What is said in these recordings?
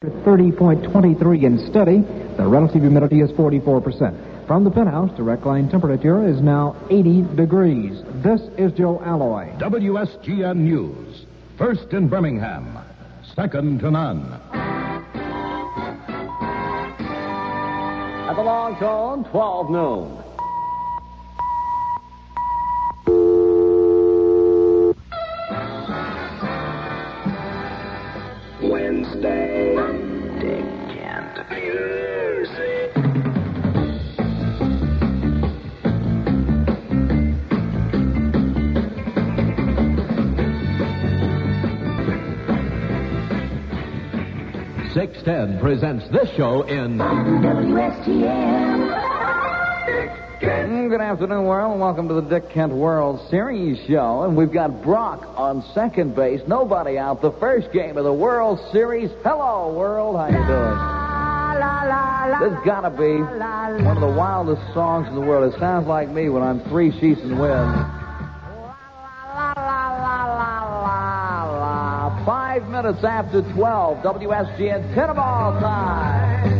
30.23 and steady. The relative humidity is 44%. From the penthouse, direct line temperature is now 80 degrees. This is Joe Alloy. WSGN News. First in Birmingham. Second to none. At the Long Tone, 12 noon. Wednesday, Dick Kent Music. .610 presents this show in WSGN. Good afternoon, world, and welcome to the Dick Kent World Series show. And we've got Brock on second base. Nobody out. The first game of the World Series. Hello, world. How you doing? This has got to be one of the wildest songs in the world. It sounds like me when I'm 3 sheets in wind. 5 minutes after 12. WSGN 10 of all time.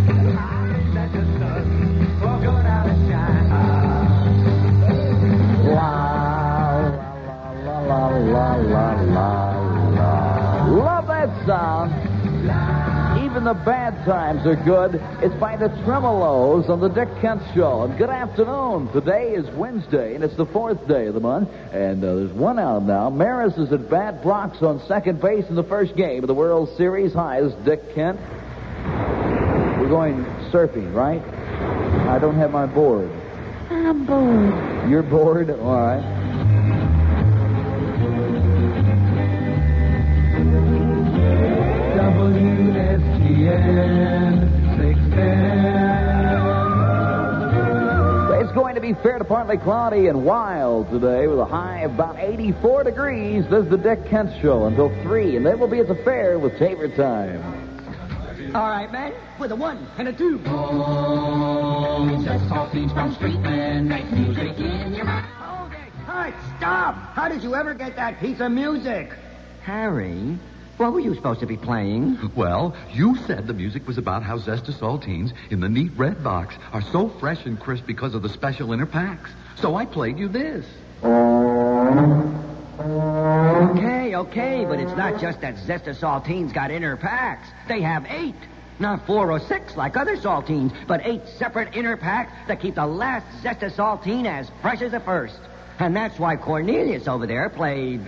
La, la, la, la, la. Love that sound. Even the bad times are good. It's by the Tremolos on the Dick Kent Show. And good afternoon. Today is Wednesday, and it's the 4th day of the month. And there's one out now. Maris is at bat. Brock's on second base in the first game of the World Series. Hi, this is Dick Kent. We're going surfing, right? I don't have my board. I'm bored. You're bored? All right. WSGN 610. It's going to be fair to partly cloudy and wild today with a high of about 84 degrees. This is the Dick Kent Show until 3, and they will be at the fair with Tabor Time. All right, man, with a 1 and a 2. Oh, just talking from street men, make music in your mouth. Hold it. Hey, stop. How did you ever get that piece of music? Harry, what were you supposed to be playing? Well, you said the music was about how Zesta Saltines in the neat red box are so fresh and crisp because of the special inner packs. So I played you this. Okay, but it's not just that Zesta Saltines got inner packs. They have 8. Not 4 or 6 like other saltines, but 8 separate inner packs that keep the last Zesta Saltine as fresh as the first. And that's why Cornelius over there played...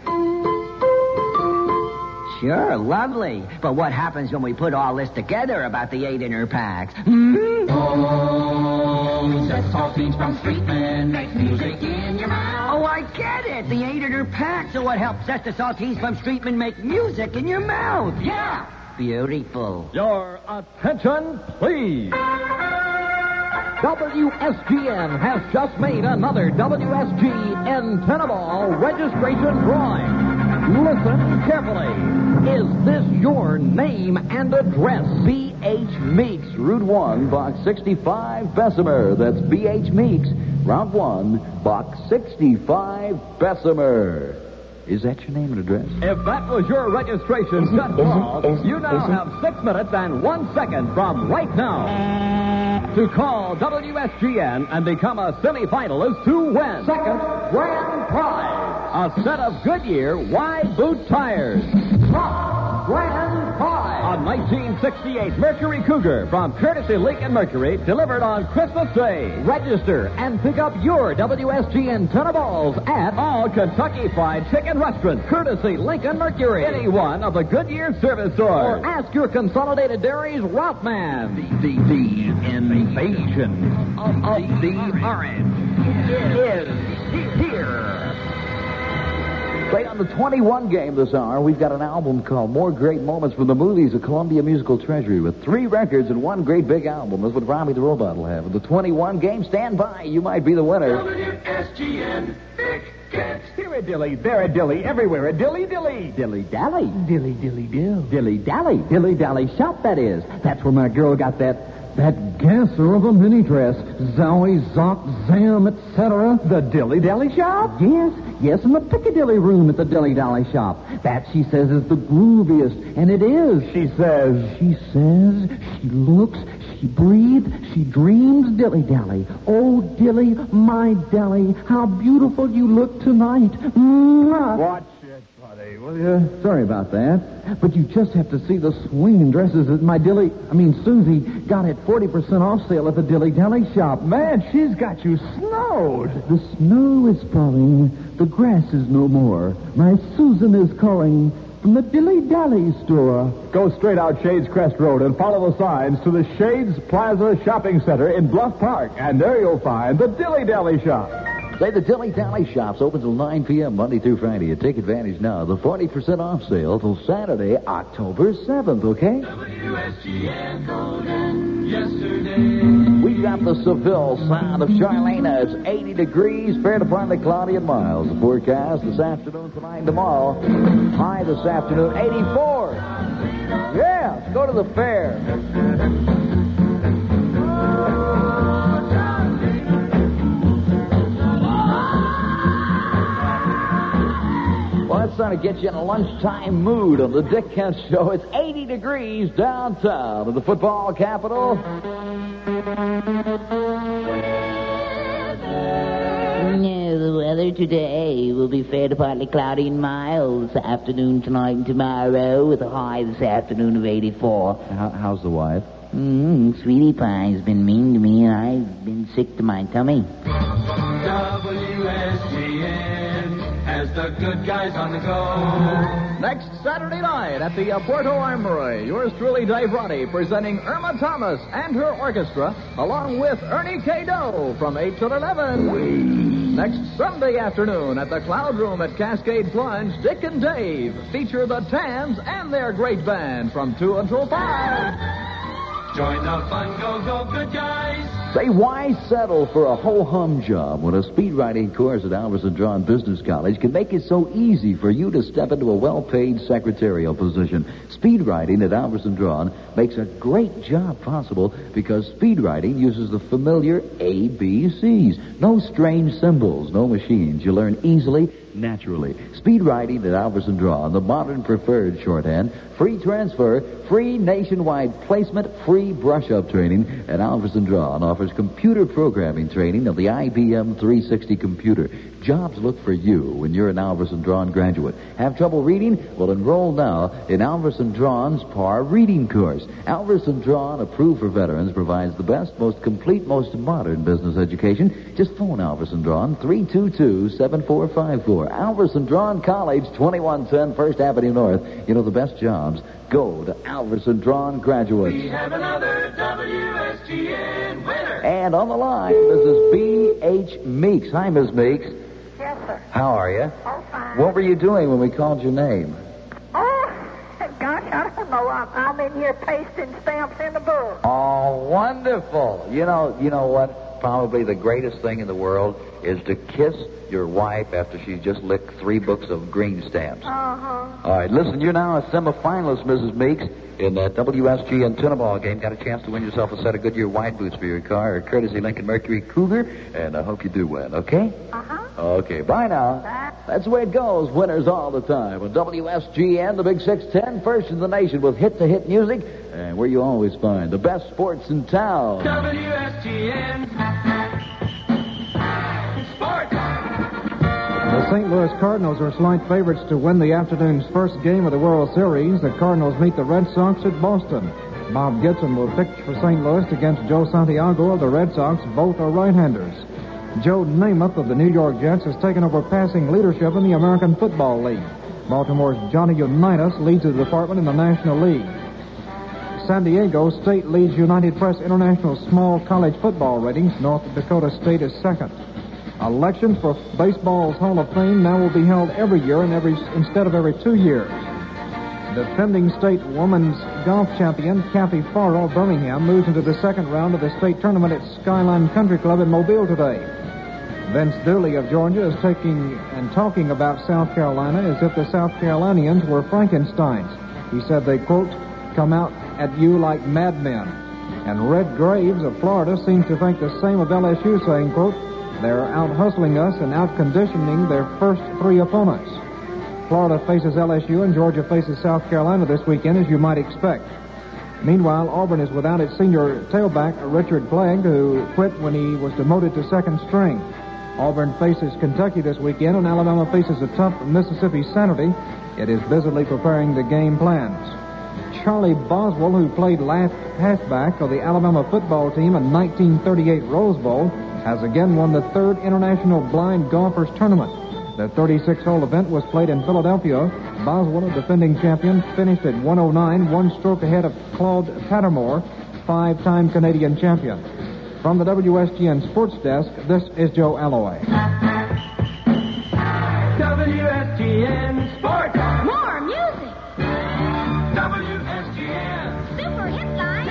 Sure, lovely. But what happens when we put all this together about the 8 inner packs? Oh, just saltines from street men, make music in your mouth. Oh, I get it. The 8 inner packs are what helps Zesta Saltines from Streetman make music in your mouth. Yeah. Beautiful. Your attention, please. WSGN has just made another WSGN 10 of all registration drawing. Listen carefully. Is this your name and address? B.H. Meeks, Route 1, Box 65, Bessemer. That's B.H. Meeks, Route 1, Box 65, Bessemer. Is that your name and address? If that was your registration set off, you now have 6 minutes and 1 second from right now to call WSGN and become a semi-finalist to win second grand prize. A set of Goodyear wide boot tires. Top grand prize. A 1968 Mercury Cougar from courtesy Lincoln Mercury, delivered on Christmas Day. Register and pick up your WSGN 10 of balls at all Kentucky Fried Chicken restaurants, courtesy Lincoln Mercury. Any one of the Goodyear service stores. Or ask your Consolidated Dairies route man. The invasion of the orange is here. Right on the 21 game this hour, we've got an album called More Great Moments from the Movies of Columbia Musical Treasury with 3 records and 1 great big album. That's what Robbie the Robot will have. At the 21 game, stand by. You might be the winner. WSGN, Dick Kent. Here a dilly, there a dilly, everywhere a dilly dilly. Dilly dally. Dilly dilly dill. Dilly dally. Dilly dally shop, that is. That's where my girl got that gasser of a mini dress. Zowie, Zoc, Zam, etc. The Dilly Dally Shop? Yes. Yes, in the Piccadilly room at the Dilly Dally shop. That, she says, is the grooviest. And it is. She says, she looks, she breathes, she dreams Dilly Dally. Oh, Dilly, my Dilly, how beautiful you look tonight. Mwah. watch it, buddy, will you? Sorry about that. But you just have to see the swinging dresses that Susie got at 40% off sale at the Dilly Dally shop. Man, she's got you snowed. The snow is falling. The grass is no more. My Susan is calling from the Dilly Dally store. Go straight out Shades Crest Road and follow the signs to the Shades Plaza Shopping Center in Bluff Park. And there you'll find the Dilly Dally shop. Say the Dilly Dally Shop's open till 9 p.m. Monday through Friday. You take advantage now of the 40% off sale till Saturday, October 7th, okay? WSGN Golden yesterday. We've got the Seville sound of Charlena. It's 80 degrees, fair to partly cloudy and miles. The forecast this afternoon, tonight, and tomorrow. High this afternoon, 84. Yeah, let's go to the fair. Well, that's trying to get you in a lunchtime mood on the Dick Kent Show. It's 80 degrees downtown in the football capital. No, the weather today will be fair to partly cloudy and mild this afternoon, tonight, and tomorrow, with a high this afternoon of 84. How's the wife? Sweetie Pie's been mean to me, and I've been sick to my tummy. WSGN has the good guys on the go. Next Saturday night at the Puerto Armory, yours truly, Dave Roddy, presenting Irma Thomas and her orchestra, along with Ernie K. Doe from 8 till 11. Next Sunday afternoon at the Cloud Room at Cascade Plunge, Dick and Dave feature the Tans and their great band from 2 until 5. Join the fun, go, good guys. Say, why settle for a ho-hum job when a speed writing course at Alverson Drawn Business College can make it so easy for you to step into a well-paid secretarial position? Speed writing at Alverson Drawn makes a great job possible because speed writing uses the familiar ABCs. No strange symbols, no machines. You learn easily, naturally. Speed writing at Alverson Drawn, the modern preferred shorthand, free transfer, free nationwide placement, free brush-up training, and Alverson Drawn offers computer programming training of the IBM 360 computer. Jobs look for you when you're an Alverson Drawn graduate. Have trouble reading? Well, enroll now in Alverson Drawn's PAR reading course. Alverson Drawn, approved for veterans, provides the best, most complete, most modern business education. Just phone Alverson Drawn, 322-7454. Alverson Drawn College, 2110 First Avenue North. You know the best jobs go to Alverson Drawn graduates. We have another WSGN winner. And on the line, Mrs. B.H. Meeks. Hi, Ms. Meeks. Yes, sir. How are you? Oh, fine. What were you doing when we called your name? Oh, gosh, I don't know. I'm in here pasting stamps in the book. Oh, wonderful. You know what? Probably the greatest thing in the world is to kiss your wife after she's just licked 3 books of green stamps. Uh-huh. All right, listen, you're now a semifinalist, Mrs. Meeks, in that WSG antenna ball game. Got a chance to win yourself a set of Goodyear wide boots for your car, a courtesy Lincoln Mercury Cougar, and I hope you do win, okay? Uh-huh. Okay, bye now. Bye. That's the way it goes. Winners all the time. On WSGN, the Big 610, first in the nation with hit-to-hit music, and where you always find the best sports in town. WSGN Sports. The St. Louis Cardinals are slight favorites to win the afternoon's first game of the World Series. The Cardinals meet the Red Sox at Boston. Bob Gibson will pitch for St. Louis against Joe Santiago of the Red Sox. Both are right-handers. Joe Namath of the New York Jets has taken over passing leadership in the American Football League. Baltimore's Johnny Unitas leads the department in the National League. San Diego State leads United Press International small college football ratings. North Dakota State is second. Elections for baseball's Hall of Fame now will be held every year instead of every 2 years. Defending state women's golf champion Kathy Farrell of Birmingham moves into the second round of the state tournament at Skyline Country Club in Mobile today. Vince Dooley of Georgia is talking about South Carolina as if the South Carolinians were Frankensteins. He said they, quote, come out at you like madmen. And Red Graves of Florida seems to think the same of LSU, saying, quote, They're out-hustling us and out-conditioning their first three opponents. Florida faces LSU and Georgia faces South Carolina this weekend, as you might expect. Meanwhile, Auburn is without its senior tailback, Richard Flagg, who quit when he was demoted to second string. Auburn faces Kentucky this weekend, and Alabama faces a tough Mississippi Saturday. It is busily preparing the game plans. Charlie Boswell, who played last halfback of the Alabama football team in 1938 Rose Bowl, has again won the third International Blind Golfers Tournament. The 36-hole event was played in Philadelphia. Boswell, a defending champion, finished at 109, one stroke ahead of Claude Pattermore, five-time Canadian champion. From the WSGN Sports Desk, this is Joe Alloway. WSGN Sports. More music. WSGN. Super hit line.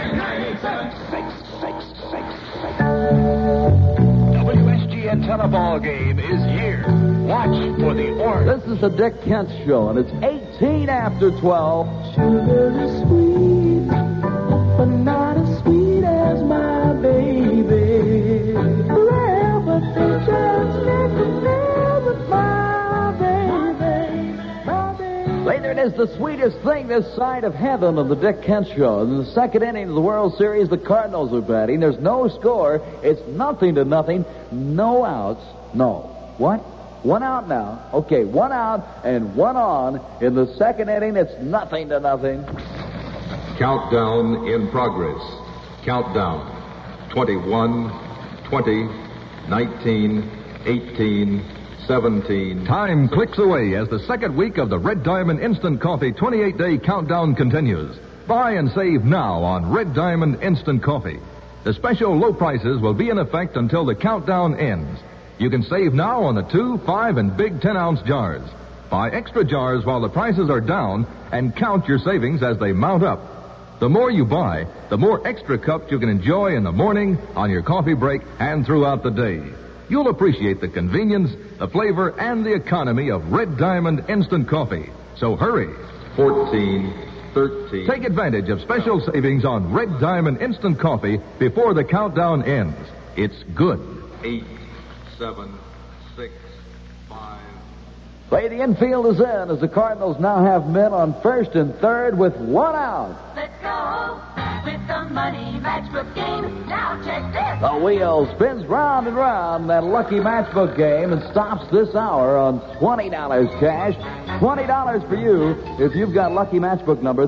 97.666. WSGN Teleball game is here. Watch for the orange. This is the Dick Kent Show, and it's 18 after 12. Sugar is sweet, but not as sweet as my baby. Forever they just live with my baby. My baby. Later, it is the sweetest thing this side of heaven of the Dick Kent Show. In the second inning of the World Series, the Cardinals are batting. There's no score. It's 0-0. No outs. No. What? One out now. Okay, one out and one on. In the second inning, it's 0-0. Countdown in progress. Countdown. 21, 20, 19, 18, 17. Time clicks away as the second week of the Red Diamond Instant Coffee 28-day countdown continues. Buy and save now on Red Diamond Instant Coffee. The special low prices will be in effect until the countdown ends. You can save now on the 2, 5, and big 10-ounce jars. Buy extra jars while the prices are down and count your savings as they mount up. The more you buy, the more extra cups you can enjoy in the morning, on your coffee break, and throughout the day. You'll appreciate the convenience, the flavor, and the economy of Red Diamond Instant Coffee. So hurry. 14, 13. Take advantage of special savings on Red Diamond Instant Coffee before the countdown ends. It's good. 8, 7, 6, 5. Play the infield is in as the Cardinals now have men on first and third with one out. Let's go with the money matchbook game. Now check this. The wheel spins round and round that lucky matchbook game and stops this hour on $20 cash. $20 for you if you've got lucky matchbook number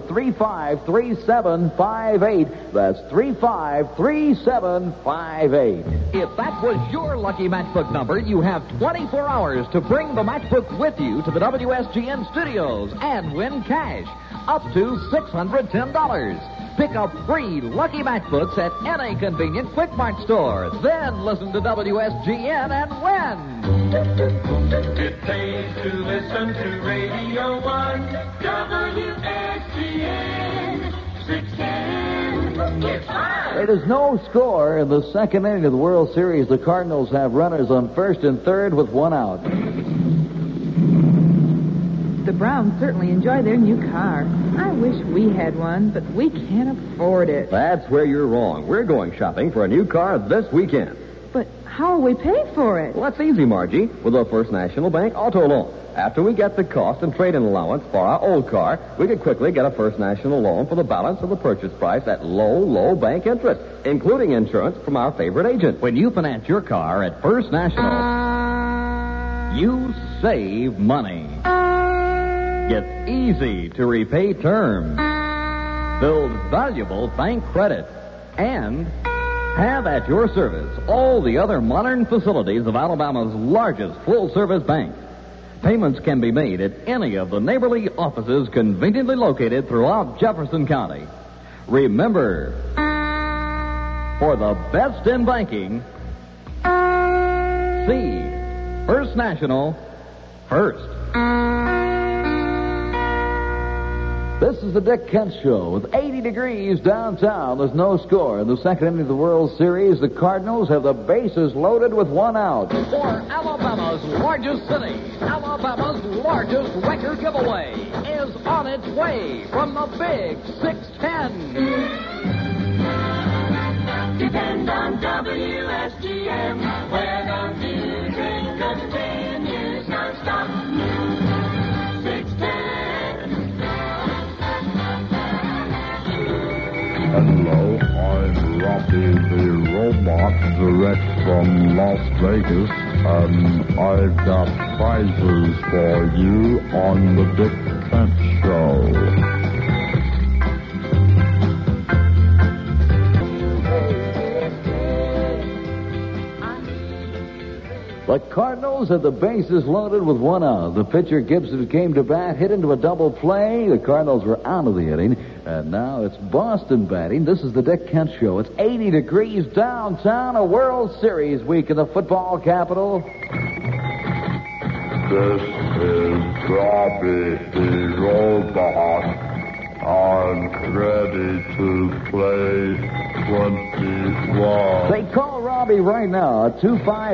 353758. That's 353758. If that was your lucky matchbook number, you have 24 hours to bring the matchbook with you to the WSGN studios and win cash up to $610. Pick up free lucky matchbooks at any convenient Quick Mart store. Then listen to WSGN and win. It pays to listen to Radio 1, WSGN 610. It's fun. It is no score in the second inning of the World Series. The Cardinals have runners on first and third with one out. The Browns certainly enjoy their new car. I wish we had one, but we can't afford it. That's where you're wrong. We're going shopping for a new car this weekend. But how will we pay for it? Well, that's easy, Margie, with the First National Bank auto loan. After we get the cost and trade-in allowance for our old car, we could quickly get a First National loan for the balance of the purchase price at low bank interest, including insurance from our favorite agent. When you finance your car at First National, you save money. Get easy to repay terms, build valuable bank credit, and have at your service all the other modern facilities of Alabama's largest full-service bank. Payments can be made at any of the neighborly offices conveniently located throughout Jefferson County. Remember, for the best in banking, see First National first. This is the Dick Kent Show. With 80 degrees downtown, there's no score. In the second inning of the World Series, the Cardinals have the bases loaded with one out. For Alabama's largest city, Alabama's largest record giveaway is on its way from the Big 610. Depend on WSGN, where the music Hello, I'm Robbie the Robot, direct from Las Vegas, and I've got prizes for you on the Dick Kent Show. The Cardinals had the bases loaded with one out. The pitcher Gibson came to bat, hit into a double play. The Cardinals were out of the inning, and now it's Boston batting. This is the Dick Kent Show. It's 80 degrees downtown, a World Series week in the football capital. This is Robbie the Robot. I'm ready to play 21. They call Robbie right now at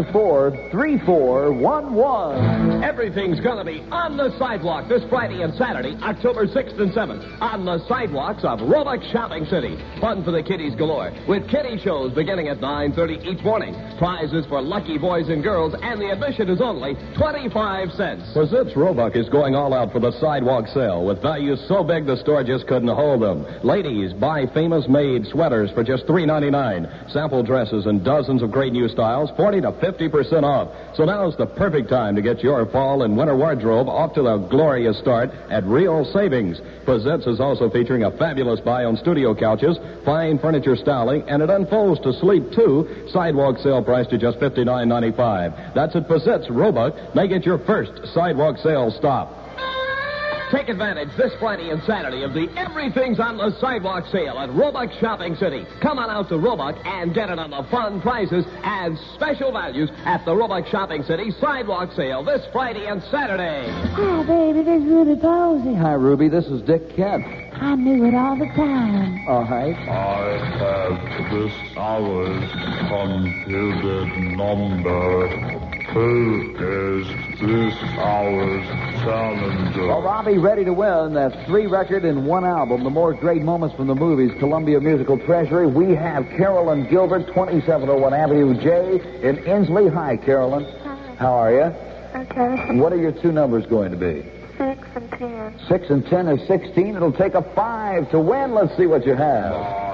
254-3411. Everything's going to be on the sidewalk this Friday and Saturday, October 6th and 7th, on the sidewalks of Roebuck Shopping City. Fun for the kiddies galore, with kiddie shows beginning at 9:30 each morning. Prizes for lucky boys and girls, and the admission is only 25 cents. Fazit's Roebuck is going all out for the sidewalk sale, with values so big the store just couldn't hold them. Ladies, buy Famous Made sweaters for just $3.99. Sample dresses and dozens of great new styles, 40 to 50% off. So now's the perfect time to get your fall and winter wardrobe off to the glorious start at real savings. Fazit's is also featuring a fabulous buy on studio couches, fine furniture styling, and it unfolds to sleep too. Sidewalk sale price to just $59.95. That's at Fazit's Roebuck. Make it your first sidewalk sale stop. Take advantage this Friday and Saturday of the Everything's on the Sidewalk sale at Roebuck Shopping City. Come on out to Roebuck and get it on the fun prizes and special values at the Roebuck Shopping City Sidewalk sale this Friday and Saturday. Hi, baby, this is Ruby Posey. Hi, Ruby. This is Dick Kent. I knew it all the time. All right. I have this hour's computed number. Who is this hour's challenger? Well, Robbie, ready to win that 3 record in 1 album, the more great moments from the movies, Columbia Musical Treasury. We have Carolyn Gilbert, 2701 Avenue J in Inslee. Hi, Carolyn. Hi. How are you? Okay. What are your 2 numbers going to be? 6 and 10. 6 and 10 is 16. It'll take a 5 to win. Let's see what you have.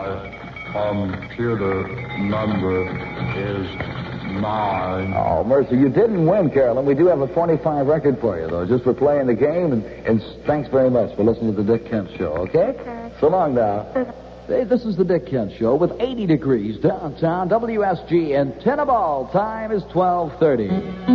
My computer number is 9. Oh, mercy. You didn't win, Carolyn. We do have a 45 record for you, though, just for playing the game. And thanks very much for listening to the Dick Kent Show, okay? So long now. Hey, this is the Dick Kent Show with 80 degrees downtown, WSG, and 10 of all. Time is 12:30.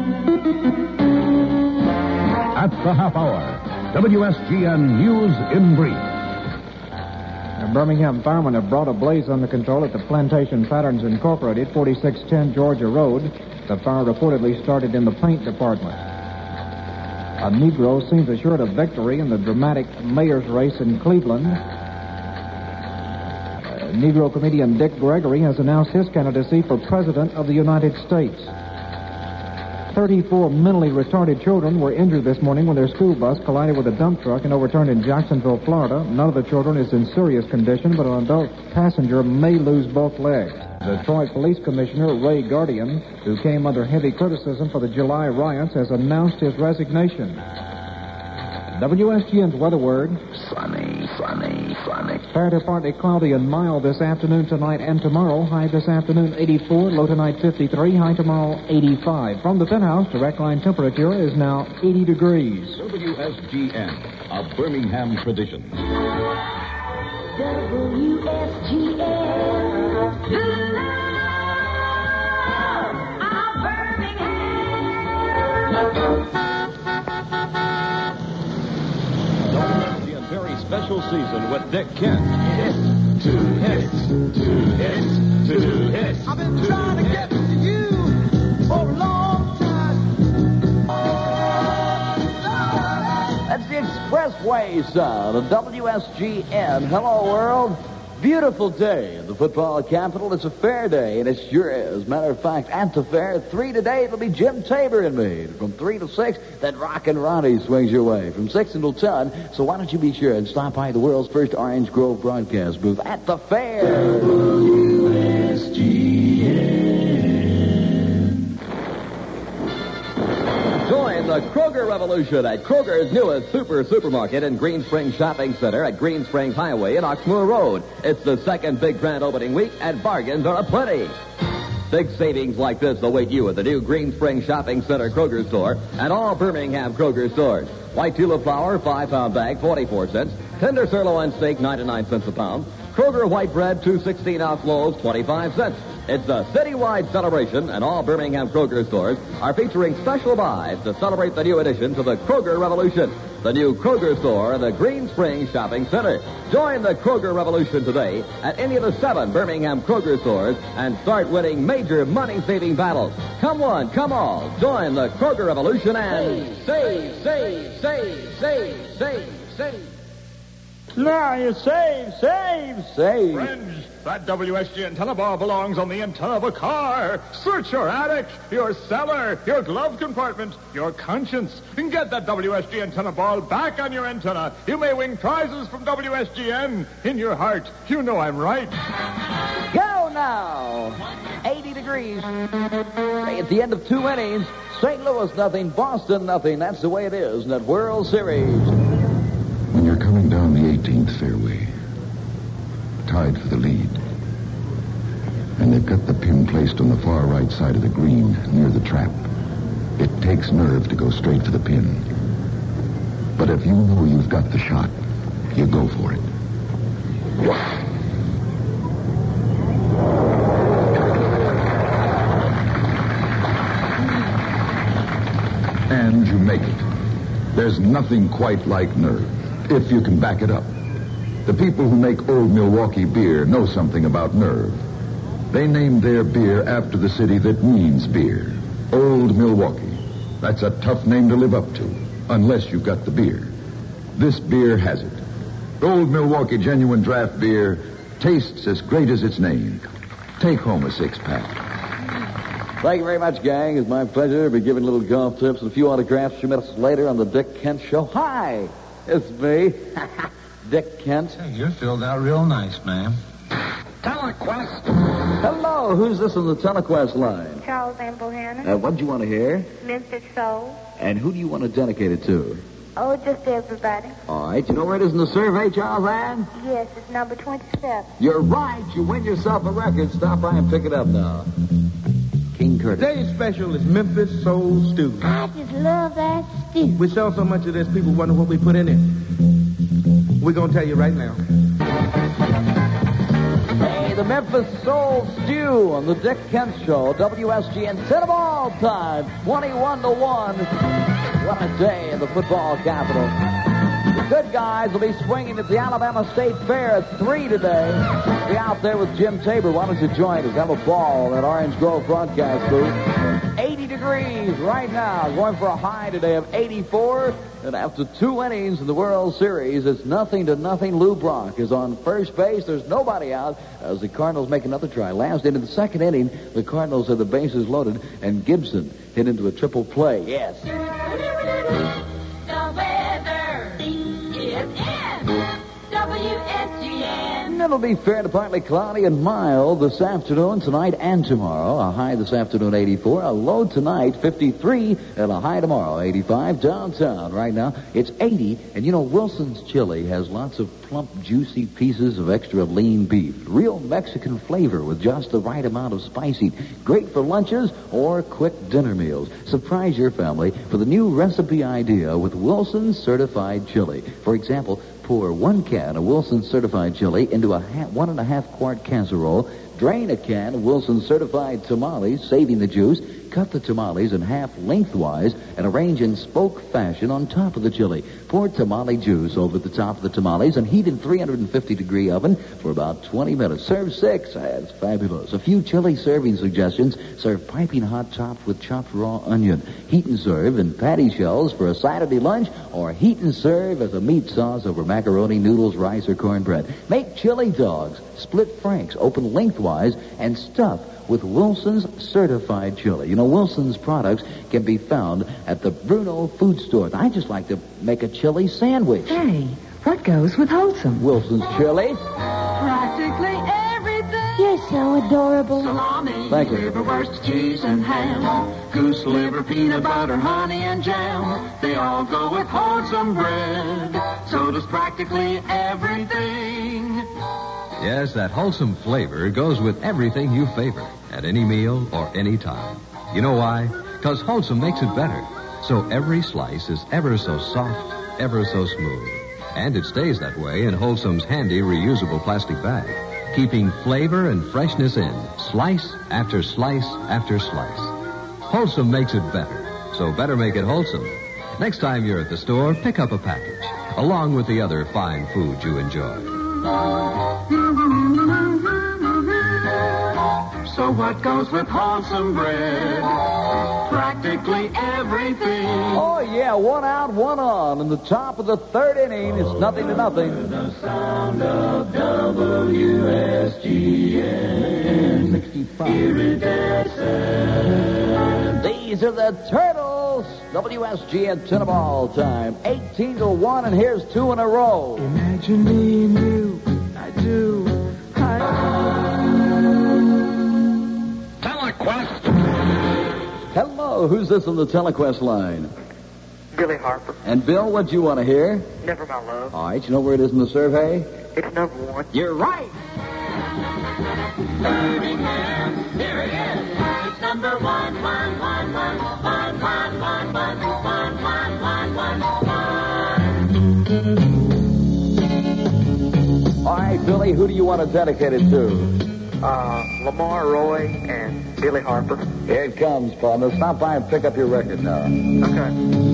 At the half hour, WSGN News in Brief. Birmingham firemen have brought a blaze under control at the Plantation Patterns Incorporated, 4610 Georgia Road. The fire reportedly started in the paint department. A Negro seems assured of victory in the dramatic mayor's race in Cleveland. Negro comedian Dick Gregory has announced his candidacy for President of the United States. 34 mentally retarded children were injured this morning when their school bus collided with a dump truck and overturned in Jacksonville, Florida. None of the children is in serious condition, but an adult passenger may lose both legs. Detroit Police Commissioner Ray Guardian, who came under heavy criticism for the July riots, has announced his resignation. WSGN's weather word. Sunny, sunny, sunny. Fair to partly cloudy and mild this afternoon, tonight, and tomorrow. High this afternoon, 84. Low tonight, 53. High tomorrow, 85. From the penthouse, direct line temperature is now 80 degrees. WSGN, a Birmingham tradition. WSGN, the love of Birmingham. Very special season with Dick Kent. Hits, 2 hits, 2 hits, 2 hits. I've been trying to get to you for a long time. That's the Expressway sound of WSGN. Hello, world. Beautiful day in the football capital. It's a fair day, and it sure is. Matter of fact, at the fair, at 3 today, it'll be Jim Tabor and me. From 3 to 6, then Rockin' Ronnie swings your way. From 6 until 10, so why don't you be sure and stop by the world's first Orange Grove broadcast booth at the fair. WSGN. Join the Kroger Revolution at Kroger's newest supermarket in Green Springs Shopping Center at Green Springs Highway and Oxmoor Road. It's the second big grand opening week, and bargains are aplenty. Big savings like this await you at the new Green Springs Shopping Center Kroger store and all Birmingham Kroger stores. White tulip flour, 5-pound bag, 44 cents. Tender sirloin steak, 99 cents a pound. Kroger white bread, 2 16-ounce loaves, 25 cents. It's a citywide celebration, and all Birmingham Kroger stores are featuring special buys to celebrate the new addition to the Kroger Revolution. The new Kroger store in the Green Springs Shopping Center. Join the Kroger Revolution today at any of the 7 Birmingham Kroger stores and start winning major money-saving battles. Come one, come all. Join the Kroger Revolution and save, save, save, save, save, save. Now you save. Friends, that WSG antenna bar belongs on the antenna of a car. Search your attic, your cellar, your glove compartment, your conscience, and get that WSG antenna ball back on your antenna. You may win prizes from WSGN. In your heart, you know I'm right. Go now. 80 degrees. At the end of 2 innings, St. Louis nothing, Boston nothing. That's the way it is in that World Series. When you're coming down the 18th fairway, tied for the lead, and they've got the pin placed on the far right side of the green near the trap, it takes nerve to go straight for the pin. But if you know you've got the shot, you go for it. And you make it. There's nothing quite like nerve, if you can back it up. The people who make Old Milwaukee beer know something about nerve. They named their beer after the city that means beer, Old Milwaukee. That's a tough name to live up to, unless you've got the beer. This beer has it. Old Milwaukee Genuine Draft Beer tastes as great as its name. Take home a 6-pack. Thank you very much, gang. It's my pleasure to be giving little golf tips and a few autographs a few minutes later on the Dick Kent Show. Hi, it's me, Dick Kent. Hey, you're filled out real nice, man. Telequest. Hello, who's this on the Telequest line? Charles M. Bohannon. What do you want to hear? Memphis Soul. And who do you want to dedicate it to? Oh, just everybody. All right, you know where it is in the survey, Charles Ann? Yes, it's number 27. You're right. You win yourself a record. Stop by and pick it up now. King Curtis. Today's special is Memphis Soul Stew. I just love that stew. We sell so much of this, people wonder what we put in it. We're going to tell you right now. Hey, the Memphis Soul Stew on the Dick Kent Show. WSGN 10 of all time. 21-1. What a day in the football capital. The good guys will be swinging at the Alabama State Fair at 3 today. Be out there with Jim Tabor. Why don't you join us? Have a ball at Orange Grove broadcast booth. 80 degrees right now. Going for a high today of 84. And after 2 innings in the World Series, it's 0-0. Lou Brock is on first base. There's nobody out as the Cardinals make another try. Last into the second inning, the Cardinals had the bases loaded, and Gibson hit into a triple play. Yes. The weather is in WSGN. It'll be fair to partly cloudy and mild this afternoon, tonight, and tomorrow. A high this afternoon, 84. A low tonight, 53. And a high tomorrow, 85. Downtown right now, it's 80. And you know, Wilson's Chili has lots of plump, juicy pieces of extra lean beef. Real Mexican flavor with just the right amount of spicy. Great for lunches or quick dinner meals. Surprise your family with a new recipe idea with Wilson's Certified Chili. For example, pour 1 can of Wilson's Certified Chili into a 1.5 quart casserole. Drain a can of Wilson's Certified Tamales, saving the juice. Cut the tamales in half lengthwise and arrange in spoke fashion on top of the chili. Pour tamale juice over the top of the tamales and heat in 350-degree oven for about 20 minutes. Serve 6. That's fabulous. A few chili serving suggestions. Serve piping hot topped with chopped raw onion. Heat and serve in patty shells for a Saturday lunch, or heat and serve as a meat sauce over macaroni, noodles, rice, or cornbread. Make chili dogs, split franks, open lengthwise, and stuff with Wilson's Certified Chili. You know, Wilson's products can be found at the Bruno Food Store. I just like to make a chili sandwich. Hey, what goes with Wholesome? Wilson's Chili. Practically everything. Yes, so adorable. Salami, Thank you. liverwurst, cheese, and ham. Goose liver, peanut butter, honey, and jam. They all go with wholesome bread. So does practically everything. Yes, that wholesome flavor goes with everything you favor at any meal or any time. You know why? Because wholesome makes it better. So every slice is ever so soft, ever so smooth. And it stays that way in Wholesome's handy reusable plastic bag, keeping flavor and freshness in, slice after slice after slice. Wholesome makes it better, so better make it wholesome. Next time you're at the store, pick up a package, along with the other fine food you enjoy. So what goes with wholesome bread? Practically everything. Oh, yeah, one out, one on. In the top of the third inning, it's 0-0. The sound of WSGN. 65. Iridescent. These are the Turtles. WSGN 10 ball time. 18-1, and here's 2 in a row. Imagine me and you. I do. Telequest. Hello, who's this on the Telequest line? Billy Harper. And Bill, what do you want to hear? Never My Love. All right, you know where it is in the survey? It's number 1. You're right. Birmingham, here it is. It's number 1. All right, Billy, who do you want to dedicate it to? Lamar Roy and Billy Harper. Here it comes, partner. Stop by and pick up your record now. Okay.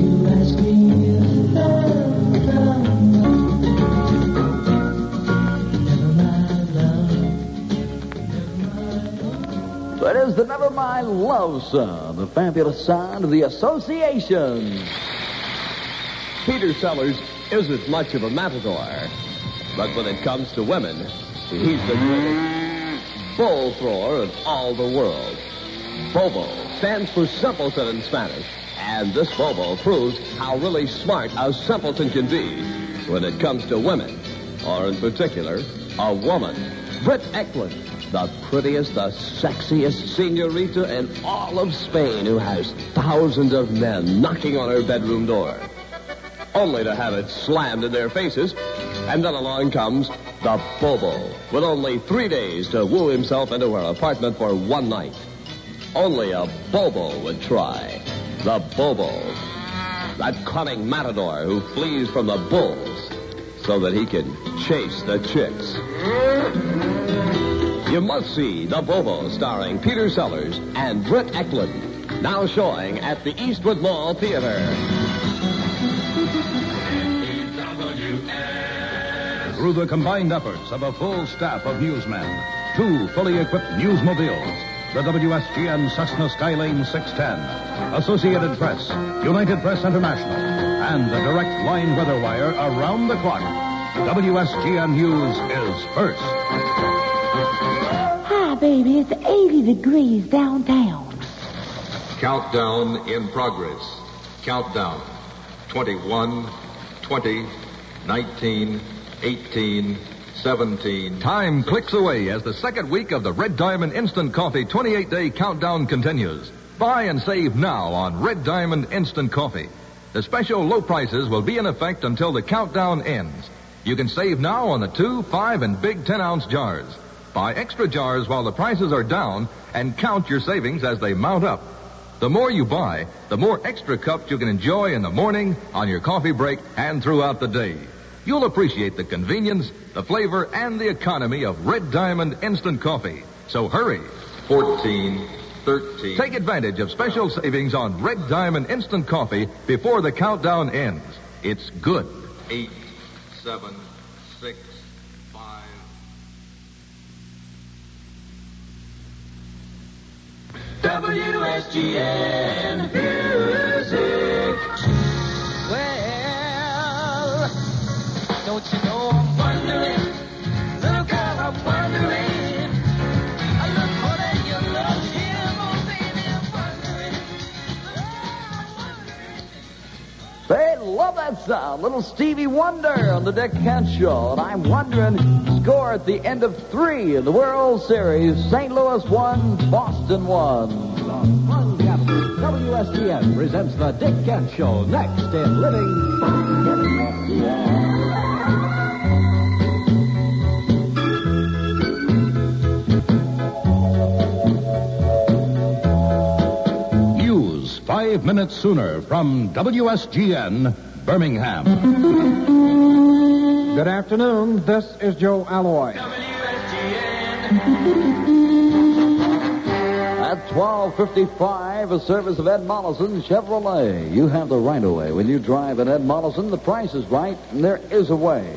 So it is the Never Mind Love Song, the fabulous sound of the Association. Peter Sellers isn't much of a matador, but when it comes to women, he's the greatest bull thrower in all the world. Bobo stands for simpleton in Spanish, and this Bobo proves how really smart a simpleton can be when it comes to women, or in particular, a woman. Britt Eklund, the prettiest, the sexiest senorita in all of Spain, who has thousands of men knocking on her bedroom door, only to have it slammed in their faces. And then along comes the Bobo, with only 3 days to woo himself into her apartment for one night. Only a Bobo would try. The Bobo, that cunning matador who flees from the bulls so that he can chase the chicks. You must see The Bobo, starring Peter Sellers and Britt Eklund, now showing at the Eastwood Mall Theater. Through the combined efforts of a full staff of newsmen, 2 fully equipped newsmobiles, the WSGN Cessna Skylane 610, Associated Press, United Press International, and the direct line weather wire around the clock. WSGN News is first. Hi, baby. It's 80 degrees downtown. Countdown in progress. Countdown. 21, 20, 19, 18, 17. Time clicks away as the second week of the Red Diamond Instant Coffee 28-day countdown continues. Buy and save now on Red Diamond Instant Coffee. The special low prices will be in effect until the countdown ends. You can save now on the 2, 5, and big 10-ounce jars. Buy extra jars while the prices are down and count your savings as they mount up. The more you buy, the more extra cups you can enjoy in the morning, on your coffee break, and throughout the day. You'll appreciate the convenience, the flavor, and the economy of Red Diamond Instant Coffee. So hurry. 14, 13. Take advantage of special savings on Red Diamond Instant Coffee before the countdown ends. It's good. 8, 7, 6, 5. WSGN Music. Well, don't you know I'm wondering? Little girl, I'm wondering. I look more than you look here, oh baby, I'm wondering. They love that sound. Little Stevie Wonder on the Dick Kent Show. And I'm wondering, score at the end of 3 in the World Series. St. Louis 1, Boston 1. Fun Gathering, WSGN presents the Dick Kent Show next in Living News 5 minutes sooner from WSGN, Birmingham. Good afternoon. This is Joe Alloy. At 12:55, a service of Ed Mollison Chevrolet. You have the right of way. When you drive an Ed Mollison, the price is right, and there is a way.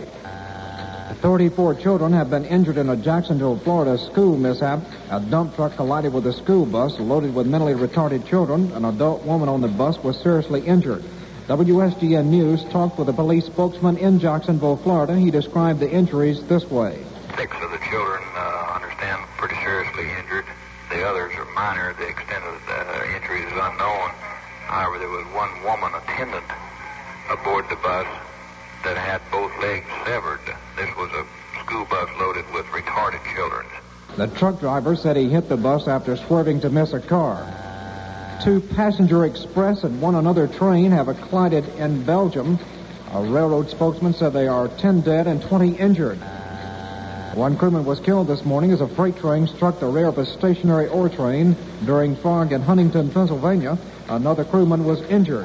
34 children have been injured in a Jacksonville, Florida school mishap. A dump truck collided with a school bus loaded with mentally retarded children. An adult woman on the bus was seriously injured. WSGN News talked with a police spokesman in Jacksonville, Florida. He described the injuries this way. 6 of the children understand pretty seriously injured. The others are minor. The extent of the injuries is unknown. However, there was one woman attendant aboard the bus that had both legs severed. This was a school bus loaded with retarded children. The truck driver said he hit the bus after swerving to miss a car. 2 passenger express and one another train have collided in Belgium. A railroad spokesman said there are 10 dead and 20 injured. One crewman was killed this morning as a freight train struck the rear of a stationary ore train during fog in Huntington, Pennsylvania. Another crewman was injured.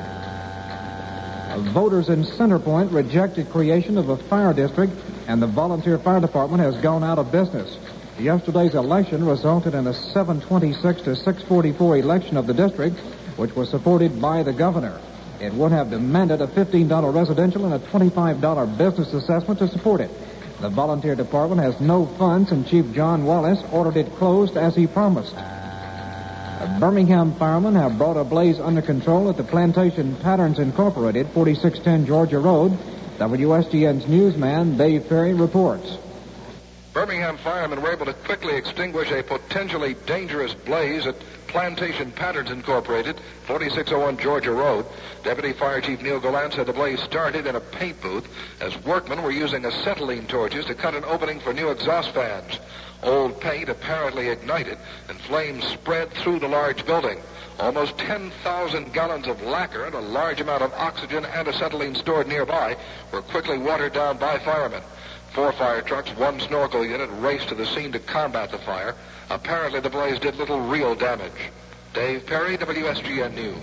Voters in Center Point rejected creation of a fire district, and the volunteer fire department has gone out of business. Yesterday's election resulted in a 726 to 644 election of the district, which was supported by the governor. It would have demanded a $15 residential and a $25 business assessment to support it. The volunteer department has no funds, and Chief John Wallace ordered it closed as he promised. Birmingham firemen have brought a blaze under control at the Plantation Patterns Incorporated, 4610 Georgia Road. WSGN's newsman Dave Ferry reports. Birmingham firemen were able to quickly extinguish a potentially dangerous blaze at Plantation Patterns Incorporated, 4601 Georgia Road. Deputy Fire Chief Neil Gallant said the blaze started in a paint booth as workmen were using acetylene torches to cut an opening for new exhaust fans. Old paint apparently ignited, and flames spread through the large building. Almost 10,000 gallons of lacquer and a large amount of oxygen and acetylene stored nearby were quickly watered down by firemen. 4 fire trucks, 1 snorkel unit raced to the scene to combat the fire. Apparently the blaze did little real damage. Dave Perry, WSGN News.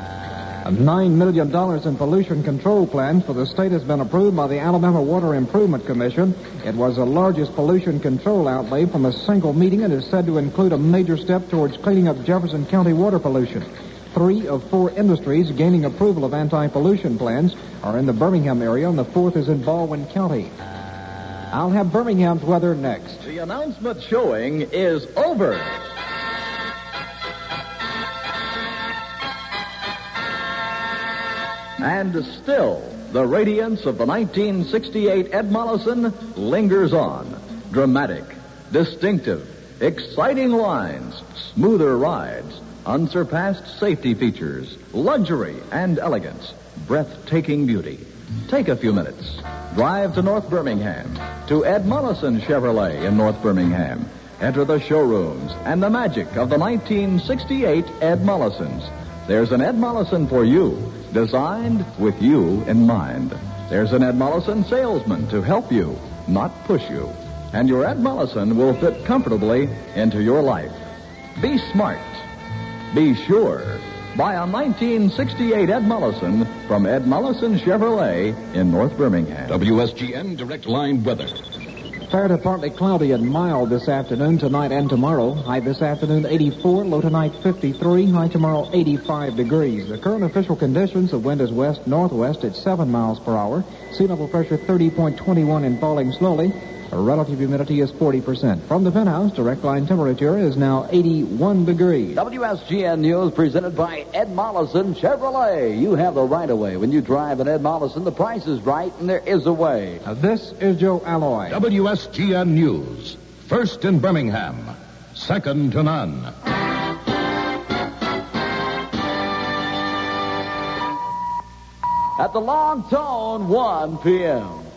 $9 million in pollution control plans for the state has been approved by the Alabama Water Improvement Commission. It was the largest pollution control outlay from a single meeting and is said to include a major step towards cleaning up Jefferson County water pollution. 3 of 4 industries gaining approval of anti-pollution plans are in the Birmingham area, and the 4th is in Baldwin County. I'll have Birmingham's weather next. The announcement showing is over. And still, the radiance of the 1968 Ed Mollison lingers on. Dramatic, distinctive, exciting lines, smoother rides, unsurpassed safety features, luxury and elegance, breathtaking beauty. Take a few minutes. Drive to North Birmingham, to Ed Mollison Chevrolet in North Birmingham. Enter the showrooms and the magic of the 1968 Ed Mollisons. There's an Ed Mollison for you, designed with you in mind. There's an Ed Mollison salesman to help you, not push you. And your Ed Mollison will fit comfortably into your life. Be smart. Be sure. Buy a 1968 Ed Mollison from Ed Mollison Chevrolet in North Birmingham. WSGN Direct Line Weather. Fair to partly cloudy and mild this afternoon, tonight, and tomorrow. High this afternoon 84, low tonight 53, high tomorrow 85 degrees. The current official conditions, the wind is west-northwest at 7 miles per hour. Sea level pressure 30.21 and falling slowly. Relative humidity is 40%. From the penthouse, direct line temperature is now 81 degrees. WSGN News presented by Ed Mollison Chevrolet. You have the right of way. When you drive an Ed Mollison, the price is right and there is a way. This is Joe Alloy. WSGN News. First in Birmingham. Second to none. at the Long Tone, 1 p.m.